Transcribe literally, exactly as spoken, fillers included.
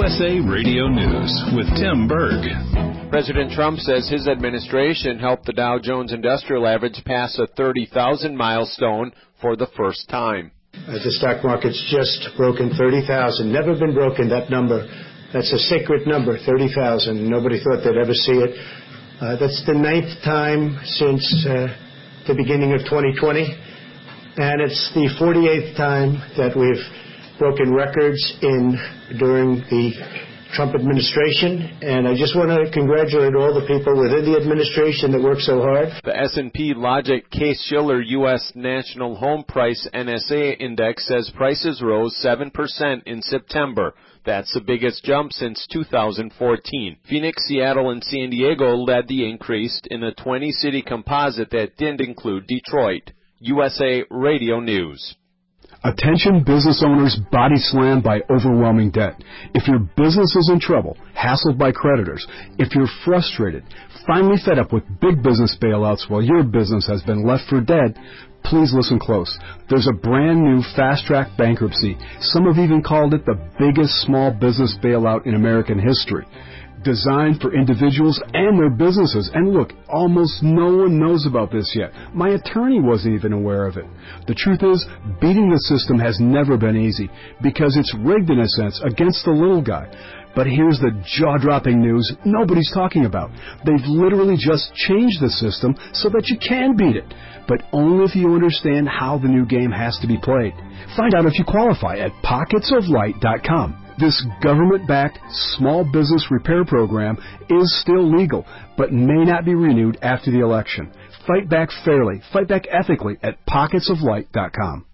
S A Radio News with Tim Berg. President Trump says his administration helped the Dow Jones Industrial Average pass a thirty thousand milestone for the first time. Uh, the stock market's just broken thirty thousand. Never been broken, that number. That's a sacred number, thirty thousand. Nobody thought they'd ever see it. Uh, that's the ninth time since uh, the beginning of twenty twenty. And it's the forty-eighth time that we've broken records in during the Trump administration, and I just want to congratulate all the people within the administration that worked so hard. The S and P Logic Case-Shiller U S National Home Price N S A Index says prices rose seven percent in September. That's the biggest jump since two thousand fourteen. Phoenix, Seattle, and San Diego led the increase in a twenty-city composite that didn't include Detroit. U S A Radio News. Attention business owners body slammed by overwhelming debt. If your business is in trouble, hassled by creditors, if you're frustrated, finally fed up with big business bailouts while your business has been left for dead, please listen close. There's a brand new fast-track bankruptcy. Some have even called it the biggest small business bailout in American history. Designed for individuals and their businesses. And look, almost no one knows about this yet. My attorney wasn't even aware of it. The truth is, beating the system has never been easy because it's rigged in a sense against the little guy. But here's the jaw-dropping news nobody's talking about. They've literally just changed the system so that you can beat it, but only if you understand how the new game has to be played. Find out if you qualify at pockets of light dot com. This government-backed small business repair program is still legal, but may not be renewed after the election. Fight back fairly, fight back ethically at pockets of light dot com.